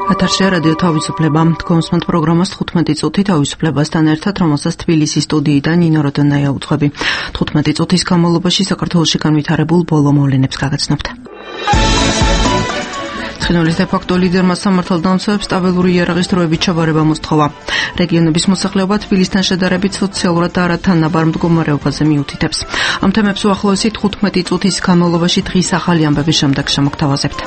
ეთერში რადიო თავისუფლება. კონსმენტ პროგრამას 15 წუთი თავისუფლებასთან ერთად, რომელსაც თბილისის სტუდიიდან ნინო როდონაია უძღვები. 15 წუთის განმავლობაში საქართველოში განვითარებულ ბოლო მოვლენებს გაგაცნობთ. ცხინვალის დე-ფაქტო ლიდერმა სამართალდამცავებს სტაბილური იარაღის დროებით ჩაბარება მოსთხოვა. რეგიონების მოსახლეობა თბილისთან შედარებით სოციალურად არათანაბარ მდგომარეობაზე მიუთითებს. ამ თემებს უახლოესი 15 წუთის განმავლობაში დღის ახალი ამბების შემდეგ შემოგთავაზებთ.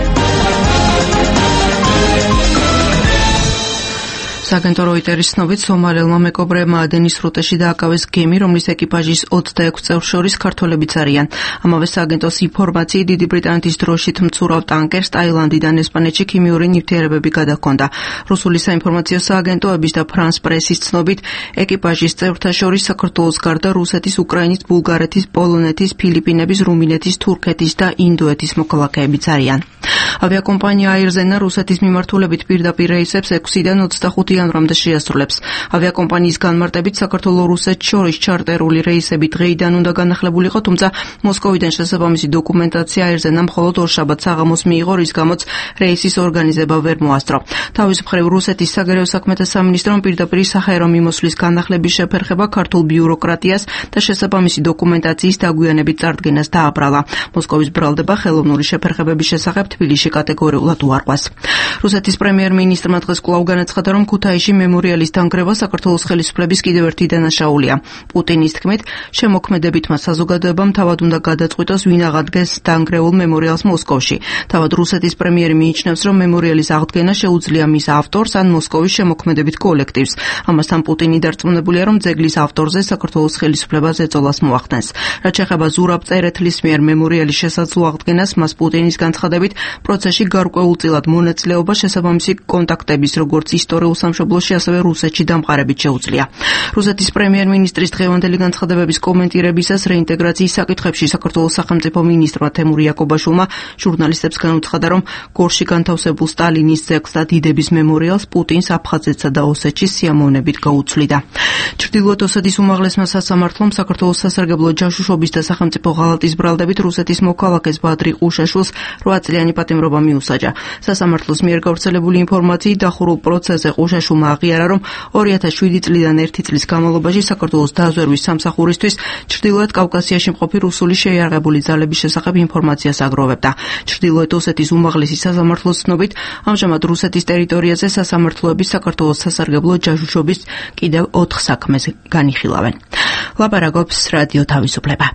სააგენტო როიტერის ცნობით, სომალელმა მეკობრეებმა ადენის სრუტეში დააკავეს გემი, რომლის ეკიპაჟის 26 წევრ შორის ქართველებიც არიან. ამავე სააგენტოს ინფორმაციით, დიდი ბრიტანეთის დროშით მცურავ ტანკერს ტაილანდიდან ესპანეთში ქიმიური ნივთიერებები გადაჰქონდა. რუსული საინფორმაციო სააგენტოების და ფრანს პრესის ცნობით, ეკიპაჟის წევრთა შორის საქართველოს გარდა რუსეთის, უკრაინის, ბულგარეთის, პოლონეთის, ფილიპინების, რუმინეთის, თურქეთის და ინდოეთის მოქალაქეებიც არიან. ავიაკომპანია აირზენა რუსეთის მიმართულებით პირდაპირ რეისებს 6-დან 25 იანვრამდე შეასრულებს. ავიაკომპანიის განმარტებით, საქართველოს-რუსეთს შორის ჩარტერული რეისები დღეიდან უნდა განახლებულიყო, თუმცა მოსკოვიდან შესაბამისი დოკუმენტაცია აირზენამ მხოლოდ ორშაბათს საღამოს მიიღო, რის გამოც რეისის ორგანიზება ვერ მოასწრო. თავის მხრივ, რუსეთის საგარეო საქმეთა სამინისტრომ პირდაპირ საჰაერო მიმოსვლის განახლების შეფერხება ქართულ ბიუროკრატიას და შესაბამისი დოკუმენტაციის დაგვიანებით წარდგენას დააბრალა. მოსკოვის ბრალდება ხელოვნური შეფერხებების შესახებ თბილისში კატეგორიულად უარყვას. რუსეთის პრემიერ-მინისტრმა დღეს კვლავ განაცხადა, რომ ქუთაისში მემორიალის დანგრევა საქართველოს ხელისუფლების კიდევ ერთი დანაშაულია. პუტინის თქმით, შემოქმედებითმა საზოგადოებამ თავად უნდა გადაწყვიტოს, ვინ აღადგეს დანგრეულ მემორიალს მოსკოვში. თავად რუსეთის პრემიერი მიიჩნევს, რომ მემორიალის აღდგენა შეუძლია მის ავტორს ან მოსკოვის შემოქმედებით კოლექტივს. ამასთან პუტინი დარწმუნებულია, რომ ძეგლის ავტორზე საქართველოს ხელისუფლებას ეწოლას მოახდენს. რაც შეეხება ზურაბ წერეთლის მიერ მემორიალის შესაძლო აღდგენას, მას პუტინის განცხადებით პროცესში გარკვეულწილად მონაწილეობა შესაბამისი კონტაქტების, როგორც ისტორიულ სამშობლოში, ასევე რუსეთში დამყარებით შეუძლია. რუსეთის პრემიერ-მინისტრის დღევანდელი განცხადებების კომენტირებისას რეინტეგრაციის საკითხებში საქართველოს სახელმწიფო მინისტრმა თემურ იაკობაშვილმა ჟურნალისტებს განუცხადა, რომ გორში განთავსებულ სტალინის ძეგლს და დიდების მემორიალს პუტინს აფხაზეთსა და ოსეთში სიამოვნებით გაუცვლიდა. ჩრდილოეთ ოსეთის უმაღლესმა სასამართლომ საქართველოს სასარგებლო ჯაშუშობის და სახელმწიფო ღალატის ბრალდებით რუსეთის მოქალაქეს ბადრი ყუშაშვილს 8 წლიანი პატიმრობა მიუსაჯა. სასამართლოს მიერ გავრცელებული ინფორმაციით დახურულ პროცესზე ყუშაშვილმა აღიარა, რომ 2007 წლიდან 1 წლის განმავლობაში საქართველოს დაზვერვის სამსახურისთვის ჩრდილოეთ კავკასიაში მყოფი რუსული შეიარაღებული ძალების შესახებ ინფორმაციას აგროვებდა. ჩრდილოეთ ოსეთის უმაღლესი სასამართლოს ცნობით, ამჟამად რუსეთის ტერიტორიაზე სასამართლოები საქართველოს სასარგებლო ჯაშუშობის კიდევ 4 საქმეს განიხილავენ. ლაპარაკობს რადიო თავისუფლება.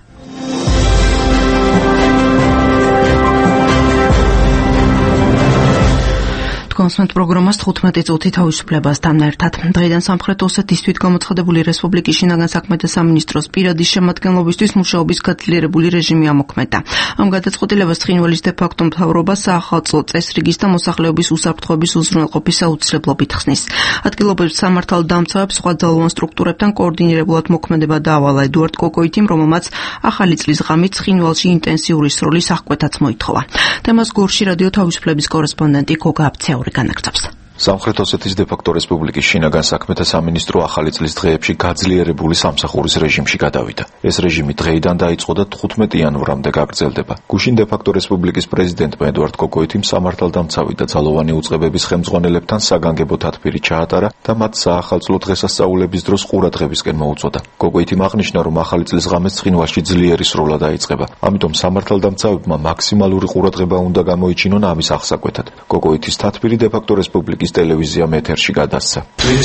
კონსმენტ პროგრამას 15 წუთი თავისუფლებასთან ერთად. დღეიდან სამხრეთ ოსეთის თვითგამოცხადებული რესპუბლიკის შინაგან საქმეთა სამინისტროს პირადი შემადგენლობისთვის მუშაობის გაძლიერებული რეჟიმი ამოქმედა. ამ გადაწყვეტილებას ცხინვალის დე-ფაქტო მთავრობა საახალწლო წესრიგის და მოსახლეობის უსაფრთხოების უზრუნველყოფის აუცილებლობით ხსნის. ადგილობრივ სამართალდამცავებს სხვა ძალოვან სტრუქტურებთან კოორდინირებულად მოქმედება დაავალა ედუარდ კოკოითიმ, რომელმაც ახალი წლის ღამით ცხინვალში ინტენსიური სროლის აღკვეთაც მოითხოვა. თემას გორში რადიო თავისუფლების კორესპონდენტი გოგა აბცეური განაგრძობს. სამხრეთ ოსეთის დე-ფაქტო რესპუბლიკის შინაგან საქმეთა სამინისტრო ახალი წლის დღეებში გაძლიერებული სამსახურის რეჟიმში გადავიდა. ეს რეჟიმი დღეიდან დაიწყო და 15 იანვრამდე გაგრძელდება. გუშინ დე-ფაქტო რესპუბლიკის პრეზიდენტმა ედუარდ კოკოითიმ სამართალდამცავი და ძალოვანი უწყებების ხელმძღვანელებთან საგანგებო თათბირი ჩაატარა და მათ საახალწლო დღესასწაულების დროს ყურადღებისკენ მოუწოდა. კოკოითიმ აღნიშნა, რომ ახალი წლის ღამეს ცხინვალში ძლიერი სროლა დაიწყება. ამიტომ სამართალდამცავებმა მაქსიმალური ყურადღება უნდა გამოიჩინონ ამის აღსაკვეთად. კოკოითის თათბირი დე-ფაქტო რესპუბლიკის ტელევიზიამ ეთერში გადასცა.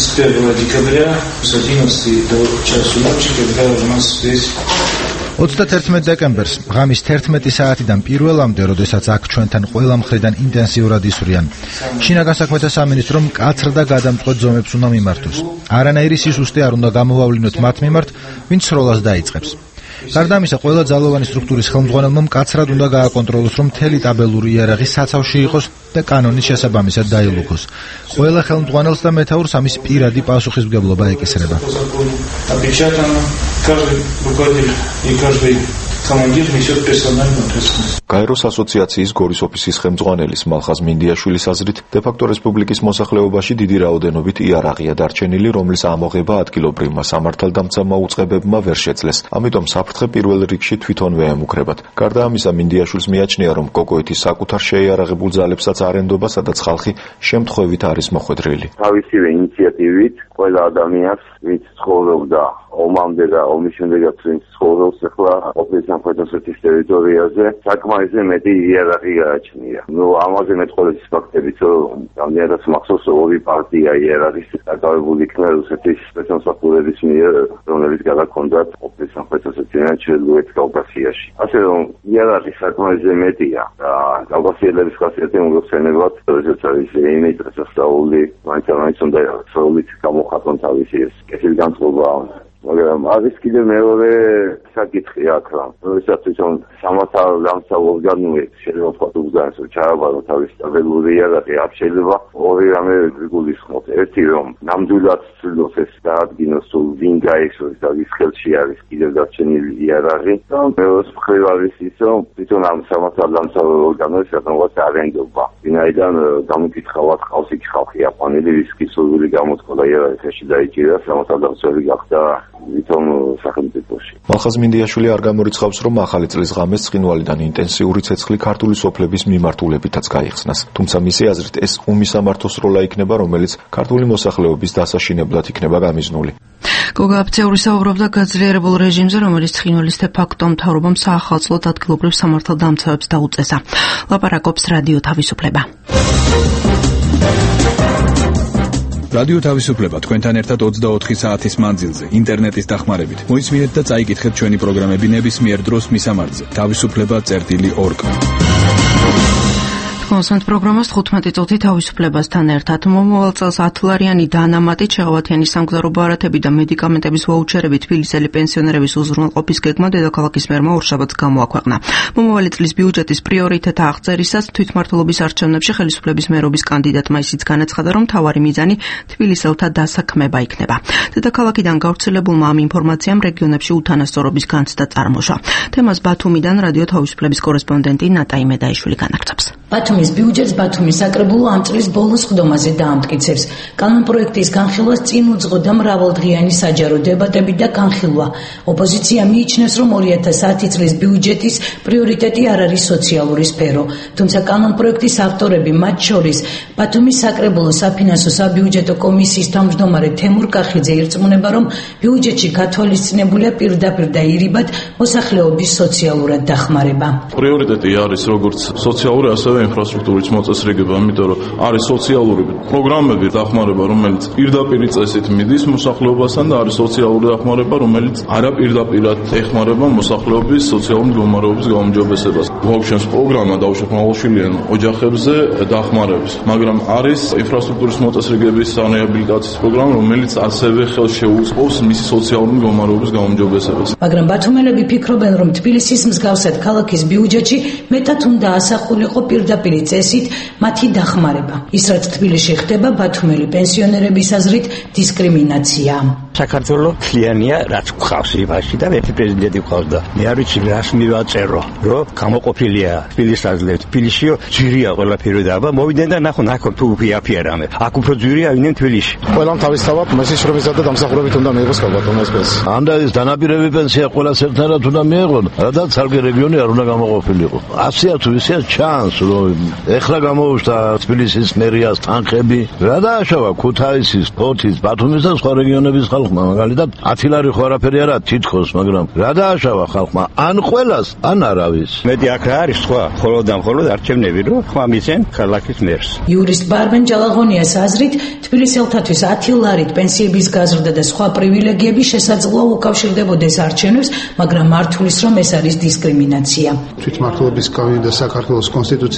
31 დეკემბერს ღამის 11 საათიდან პირველამდე, როდესაც აქ ჩვენთან ყველა მხრიდან ინტენსიურად ისვრიან, შინაგან საქმეთა სამინისტრომ მკაცრ და გადამწყვეტ ზომებს უნდა მიმართოს. არანაირი სისუსტე არ უნდა გამოავლინოთ მათ მიმართ, ვინც სროლას დაიწყებს. გარდა ამისა, ყველა ძალოვანი სტრუქტურის ხელმძღვანელმა მკაცრად უნდა გააკონტროლოს, რომ მთელი ტაბელური იარაღი საცავში იყოს და კანონის შესაბამისად დაილუქოს. ყველა ხელმძღვანელს და მეთაურს ამის პირადი პასუხისმგებლობა ეკისრება. командир несет персональную ответственность. გაეროს ასოციაციის გორის ოფისის ხელმძღვანელის მალხაზ მინდიაშვილის აზრით, დე-ფაქტო რესპუბლიკის მოსახლეობაში დიდი რაოდენობით იარაღია დარჩენილი, რომლის ამოღება ადგილობრივმა სამართალდამცავმა უწყებებმა ვერ შეძლეს. ამიტომ საფრთხე პირველ რიგში თვითონვე ემუქრებათ. გარდა ამისა, მინდიაშვილს მიაჩნია, რომ კოკოეთის საკუთარ შეიარაღებულ ძალებსაც არ ენდობა, სადაც ხალხი შემთხვევით არის მოხვედრილი. თავისივე ინიციატივით ყველა ადამიანს, ვინც ცხოვრობდა ომამდე და ომის შემდეგაც ვინც ცხოვრობს ახლა ყოფილი სამხედრო-სოციალურ ტერიტორიაზე, საკმარისზე მეტი იარაღი გააჩნია. ამაზე მეტყველების ფაქტებით, რომ რამდენადაც მახსოვს, ორი პარტია იარაღის დაკავებული იქნა რუსეთის სპეცსამსახურების მიერ, რომლებიც გადაჰქონდათ ყოფილი სამხედრო-სოციალურ ჩრდილოეთ კავკასიაში. ასე რომ იარაღი საკმარისზე მეტია და კავკასიელების ხასიათი მოგხსენებათ, როდესაც არის იმით დასასწაული, მაინც უნდა სწავლით გამოხატონ თავისი ეს კეთილგანწყობა. მაგრამ არის კიდევ მეორე საკითხი აქ, როდესაც თვითონ სამართალდამცავ ორგანოებს შეიძლება ვთქვათ უგზავნოს, რომ ჩააბარონ თავის სტაბილური იარაღი, არ შეიძლება ორი რამე გულისხმოთ. ერთი, რომ ნამდვილად ცდილობს ეს დაადგინოს, თუ ვინ გაიხსოვს და ვის ხელში არის კიდევ დარჩენილი იარაღი. და მეორე მხრივ არის ის, რომ თვითონ ამ სამართალდამცავ ორგანოებს რაღაც არ ენდობა. ვინაიდან გამოკითხავად ყავს იქ ხალხი აფანელი, რისკი სურვილი გამოთქვა და იარაღი ხელში დაიჭირა, სამართალდამცავი გახდა ვითომ სახელმწიფოში. მალხაზ მინდიაშვილი არ გამორიცხავს, რომ ახალი წლის ღამეს ცხინვალიდან ინტენსიური ცეცხლი ქართული სოფლების მიმართულებითაც გაიხსნას. თუმცა მისი აზრით ეს უმისამართო სროლა იქნება, რომელიც ქართული მოსახლეობის დასაშინებლად იქნება გამიზნული. გოგა აფცეული საუბრობდა გაძლიერებულ რეჟიმზე, რომელიც ცხინვალის დე-ფაქტო მთავრობამ საახალწლოდ ადგილობრივ სამართალდამცავებს დაუწესა. ლაპარაკობს რადიო თავისუფლება. რადიო თავისუფლება თქვენთან ერთად 24 საათის მანძილზე ინტერნეტის დახმარებით. მოისმინეთ და წაიკითხეთ ჩვენი პროგრამები ნებისმიერ დროს მისამართზე. თავისუფლება.org. კონსანტ პროგრამას 15 წუთი თავისუფლებასთან ერთად. მომავალ წელს 10 ლარიანი დანამატი, ჩავათიანი სამგზავრო ბარათები და მედიკამენტების ვაუჩერები თბილისელი პენსიონერების უზრუნველყოფის გეგმა დედაქალაქის მერმა ორშაბათს გამოაქვეყნა. მომავალი წლის ბიუჯეტის პრიორიტეტ აღწერისას თვითმმართველობის არჩევნებში ხელისუფლების მერობის კანდიდატმა ისიც განაცხადა, რომ მთავარი მიზანი თბილისელთა დასაქმება იქნება. დედაქალაქიდან გავრცელებულმა ამ ინფორმაციამ რეგიონებში უთანასწორობის განცდა წარმოშვა. თემას ბათუმიდან რადიო თავისუფლების კორესპონდენტი ნატაი მედაიშვილი განაგრძობს. ბათუმის ბიუჯეტს ბათუმის საკრებულო ამ წლის ბოლოს ხდომაზე დაამტკიცებს. კანონპროექტის განხილვას წინ უძღოდა მრავალდღიანი საჯარო დებატები და განხილვა. ოპოზიცია მიიჩნევს, რომ 2010 წლის ბიუჯეტის პრიორიტეტი არ არის სოციალური სფერო. თუმცა კანონპროექტის ავტორები, მათ შორის ბათუმის საკრებულო საფინანსო საბიუჯეტო კომისიის თავმჯდომარე თემურ კახიძე ირწმუნება, რომ ბიუჯეტში გათვალისწინებულია პირდაპირ და ირიბად მოსახლეობის სოციალურად დახმარება. პრიორიტეტი არის როგორც სოციალური, ასევე ინფრასტრუქტურის მოწესრიგება, იმიტომ რომ არის სოციალური პროგრამები დახმარება, რომელიც პირდაპირ წესით მიდის მოსახლეობასთან და არის სოციალური დახმარება, რომელიც არაპირდაპირად ეხმარება მოსახლეობის სოციალური მდგომარეობის გაუმჯობესებას. ბავშვებს პროგრამა დაუშვათ მრავალშვილიან ოჯახებზე დახმარების, მაგრამ არის ინფრასტრუქტურის მოწესრიგების რეაბილიტაციის პროგრამა, რომელიც ასევე ხელს შეუწყობს მისი სოციალური მდგომარეობის გაუმჯობესებას. მაგრამ ბათუმელები ფიქრობენ, რომ თბილისის მსგავსად ქალაქის ბიუჯეტში მეტად უნდა ასახულიყო პირდაპირი წესით მათი დახმარება. ის რაც თბილისში ხდება, ბათუმელი პენსიონერების აზრით დისკრიმინაცია. საქართველო მთლიანია, რაც გვყავს იმაში და ერთი პრეზიდენტი გვყავს და მე არ ვიცი რას მივაწერო, რომ გამოყოფილია თბილისს აძლევთ. თბილისშიო ძვირია ყველაფერი და აბა მოვიდნენ და ნახო თუ უფია რამე. აქ უფრო ძვირია ვინმე თბილისში. ყველამ თავისთავად მოსიშრომისა და დამსახურებით უნდა მიიღოს ქალბატონის პენსია. ანდა ის დანაპირები პენსია ყველას ერთად უნდა მიეღონ, რადგან ცალკე რეგიონი არ უნდა გამოყოფილიყო. 100-ია თუ ისეა ჩანს, რომ ეხლა გამოუშვდა თბილისის მერიას თანხები. რა დააშავა ქუთაისის, ფოთის, ბათუმის და სხვა რეგიონების ხალხმა, მაგალითად 10 ლარი ხო არაფერი არა თითქოს, მაგრამ რა დააშავა ხალხმა? ან ყველას, ან არავის. მეტი აქ რა არის სხვა, მხოლოდ არჩევნები რო ხმა მისცენ ქალაქის მერს. იურისტ ბარბენ ჯალაღონიას აზრით, თბილისელთათვის 10 ლარით პენსიების გაზრდა და სხვა პრივილეგიები შესაძლოა უკავშირდებოდეს არჩევნებს, მაგრამ მართulis რომ ეს არის დისკრიმინაცია. თვითმმართველობის კანონი და საქართველოს კონსტიტუცია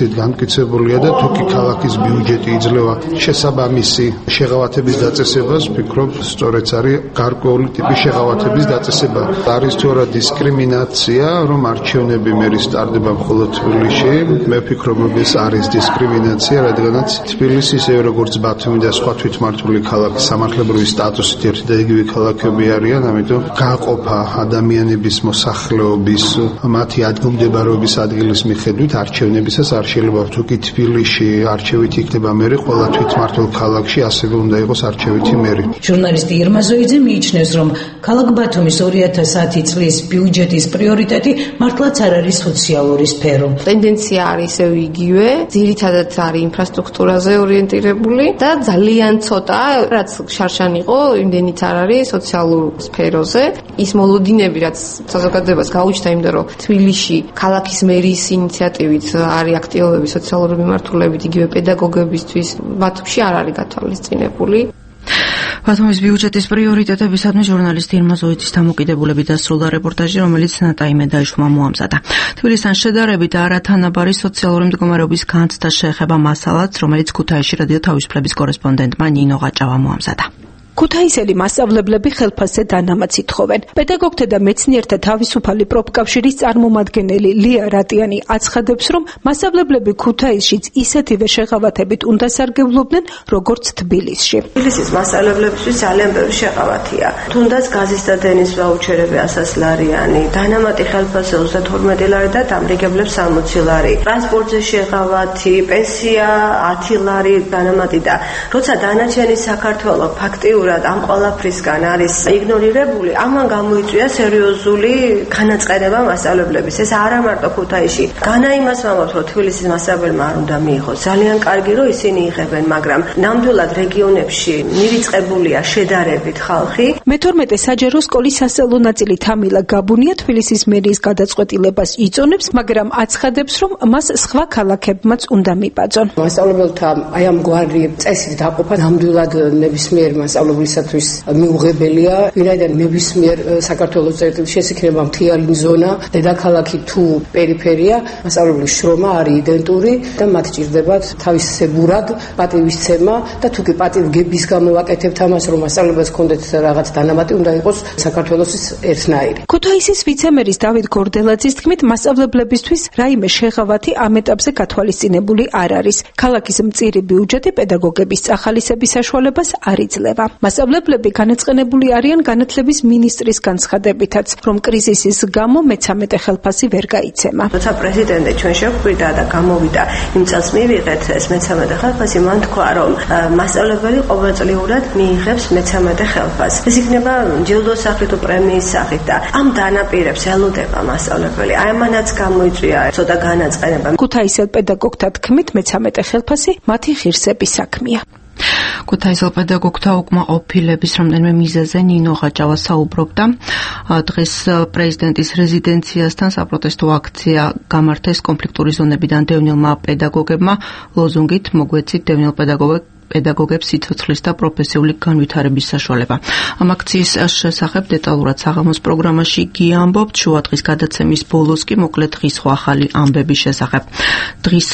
აზრით განმტკიცებულია და თუკი ქალაქის ბიუჯეტი იძლევა შესაბამისი შეღავათების დაწესებას, ვფიქრობ, სწორედ არის გარკვეული ტიპის შეღავათების დაწესება. არის თუ არა დისკრიმინაცია, რომ არჩევნები მერის ტარდება მხოლოდ თბილისში, მე ვფიქრობ, რომ ეს არის დისკრიმინაცია, რადგანაც თბილისი ისევე როგორც ბათუმი და სხვა თვითმმართველი ქალაქი სამართლებრივი სტატუსით ერთი და იგივე ქალაქები არიან, ამიტომ გაყოფა ადამიანების მოსახლეობის მათი ადგილმდებარეობის ადგილის მიხედვით არჩევნებისას არ შეიძლება თუკი თბილისში არჩევითი იქნება მერი, ყველა თვითმმართველ ქალაქში ასევე უნდა იყოს არჩევითი მერი. ჟურნალისტი ირმა ზოიძე მიიჩნევს, რომ ქალაქ ბათუმის 2010 წლის ბიუჯეტის პრიორიტეტი მართლაც არ არის სოციალური სფერო. ტენდენცია არის ისევ იგივე, ძირითადად არის ინფრასტრუქტურაზე ორიენტირებული და ძალიან ცოტა, რაც შარშან იყო, იმდენიც არ არის სოციალურ სფეროზე. ის მოლოდინები, რაც საზოგადოებას გაუჩნდა, იმიტომ რომ თბილისში ქალაქის მერის ინიციატივით არის აქტივობები სოციალური მიმართულებით, იგივე პედაგოგებისთვის, ბათუმში არ არის გათვალისწინებული. ბათუმის ბიუჯეტის პრიორიტეტებისადმი ჟურნალისტი ირმა ზოიძის დამოკიდებულებით დასრულდა რეპორტაჟი, რომელიც ნატაი მედაიშვილმა მოამზადა. თბილისთან შედარებით არათანაბარი სოციალური მდგომარეობის განცდა შეეხება მასალაც, რომელიც ქუთაისში რადიო თავისუფლების კორესპონდენტმა ნინო ღაჭავა მოამზადა. ქუთაისელი მასწავლებლები ხელფასზე დანამატს ითხოვენ. პედაგოგთა და მეცნიერთა თავისუფალი პროფკავშირის წარმომადგენელი ლია რატიანი აცხადებს, რომ მასწავლებლები ქუთაისშიც ისეთივე შეღავათებით უნდა სარგებლობდნენ, როგორც თბილისში. თბილისის მასწავლებლებისთვის ძალიან ბევრი შეღავათია. თუნდაც გაზის და დენის ვაუჩერები 100 ლარიანი, დანამატი ხელფასზე 32 ლარი და დამრიგებლებს 60 ლარი. ტრანსპორტზე შეღავათი, პენსია 10 ლარი დანამატი და როცა დანარჩენი საქართველო ფაქტიურად ამ ყველაფრისგან არის იგნორირებული, ამან გამოიწვია სერიოზული განაწყენება მასწავლებლების. ეს არა მარტო ქუთაისში. განა იმას ვამბობთ, რომ თბილისის მასწავლებელმა არ უნდა მიიღოს. ძალიან კარგი, რომ ისინი იღებენ, მაგრამ ნამდვილად რეგიონებში მივიწყებულია შედარებით ხალხი. მე-12 საჯარო სკოლის სასწავლო ნაწილი თამილა გაბუნია თბილისის მერიის გადაწყვეტილებას იწონებს, მაგრამ აცხადებს, რომ მას სხვა ქალაქებმაც უნდა მიბაძონ. მასწავლებელთა აი ამ გვარი წესით დაყოფა ნამდვილად ნებისმიერ მასწავლებლისათვის მიუღებელია, ვინაიდან ნებისმიერ საქართველოს წერტილში ეს იქნება მთიანი ზონა, დედაქალაქი თუ პერიფერია, მასწავლებლის შრომა არის იდენტური და მათ ჭირდებათ თავისებურად პატივისცემა და თუკი პატივგების გამო ვაკეთებთ ამას, რომ მასწავლებელს ჰქონდეთ რაღაც დანამატი, უნდა იყოს საქართველოს ერთნაირი. ქუთაისის ვიცემერის დავით გორდელაძის თქმით, მასწავლებლებისთვის რაიმე შეღავათი ამ ეტაპზე გათვალისწინებული არ არის. ქალაქის მწირი ბიუჯეტი პედაგოგების წახალისების საშუალებას არ იძლევა. მასწავლებლები განაწყენებული არიან განათლების მინისტრის განცხადებითაც, რომ კრიზისის გამო მე-13 ხელფასი ვერ გაიცემა. როცა პრეზიდენტი ჩვენ შეგვირდა და გამოვიდა იმ წელს მივიღეთ ეს მე-13 ხელფასი, მან თქვა, რომ მასწავლებელი ყოველწლიურად მიიღებს მე-13 ხელფასს. ეს იქნება ჯილდოს სახით თუ პრემიის სახით და ამ დანაპირებს ელოდება მასწავლებელი. აი ამანაც გამოიწვია ცოტა განაწყენება. ქუთაისელ პედაგოგთა თქმით, მე-13 ხელფასი მათი ღირსების საქმეა. ქუთაისელ პედაგოგთა უკმაყოფილების რამდენიმე მიზეზზე ნინო ღაჭავა საუბრობდა. დღეს პრეზიდენტის რეზიდენციასთან საპროტესტო აქცია გამართეს კონფლიქტური ზონებიდან დევნილმა პედაგოგებმა ლოზუნგით მოგვეცით დევნილ პედაგოგებს სიცოცხლის და პროფესიული განვითარების საშუალება. ამ აქციის შესახებ დეტალურად საღამოს პროგრამაში გიამბობთ, შუა დღის გადაცემის ბოლოს კი მოკლედ დღის სხვა ახალი ამბების შესახებ. დღის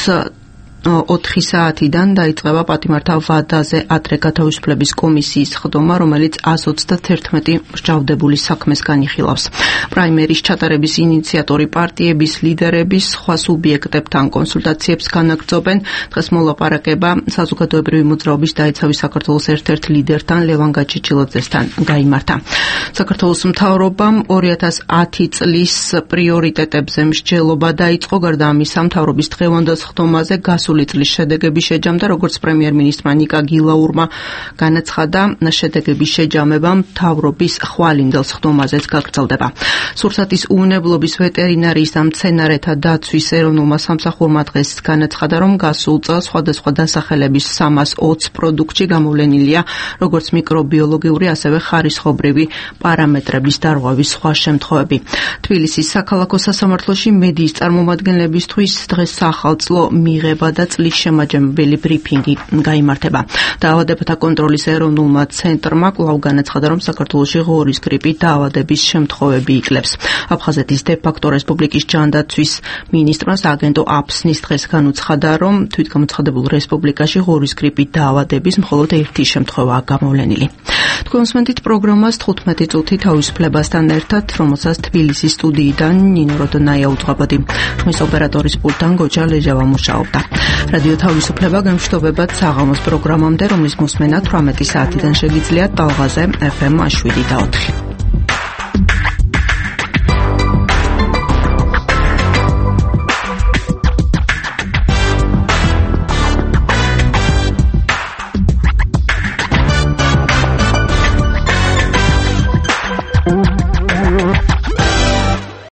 4 საათიდან დაიწყება პატიმართა ვადაზე ადრე გათავისუფლების კომისიის ხდომა, რომელიც 131 მსჯავრდებული საქმეს განიხილავს. პრაიმერის ჩატარების ინიციატორი პარტიების ლიდერების სხვა სუბიექტებთან კონსულტაციებს განაგრძობენ. დღეს მოლაპარაკება საზოგადოებრივი მოძრაობის დაიცავი საქართველოს ერთ-ერთ ლიდერთან ლევან გაჩეჩილაძესთან გაიმართა. საქართველოს მთავრობამ 2010 წლის პრიორიტეტებზე მსჯელობა დაიწყო. გარდა ამისა, მთავრობის დღევანდელ ხდომაზე გასული წლის შედეგები შეჯამდა, როგორც პრემიერ-მინისტრმა ნიკა გილაურმა განაცხადა, შედეგების შეჯამება მთავრობის ხვალინდელ ხდომაზეც გაგრძელდება. სურსათის უვნებლობის ვეტერინარიის და მცენარეთა დაცვის ეროვნულმა სამსახურმა დღეს განაცხადა, რომ გასულ წელს სხვადასხვა დასახელების 320 პროდუქტში გამოვლენილია როგორც მიკრობიოლოგიური, ასევე ხარისხობრივი პარამეტრების დარღვევის სხვა შემთხვევები. თბილისის საქალაქო სასამართლოში მედიის წარმომადგენლებისთვის დღეს სახალწლო მიღება და წლის შემაჯამებელი ბრიფინგი გაიმართება. დაავადებათა კონტროლის ეროვნულმა ცენტრმა კვლავ განაცხადა, რომ საქართველოში ღორის გრიპით დაავადების შემთხვევები იკლებს. აფხაზეთის დე-ფაქტო რესპუბლიკის ჯანდაცვის მინისტრმა სააგენტო აფსნის დღეს განუცხადა, რომ თვითგამოცხადებულ რესპუბლიკაში ღორის გრიპით დაავადების მხოლოდ ერთი შემთხვევაა გამოვლენილი. თქვენ უსმენთ პროგრამას 15 წუთი თავისუფლებასთან ერთად, რომელსაც თბილისის სტუდიიდან ნინო როდონაია უძღვებოდი. ხმის ოპერატორის პულტთან გოჯა ლეჟავა მუშაობდა. რადიო თავისუფლება გემშვიდობებად საღამოს პროგრამამდე, რომლის მოსმენა 18 საათიდან შეგიძლიათ ტალღაზე FM 7 და 4.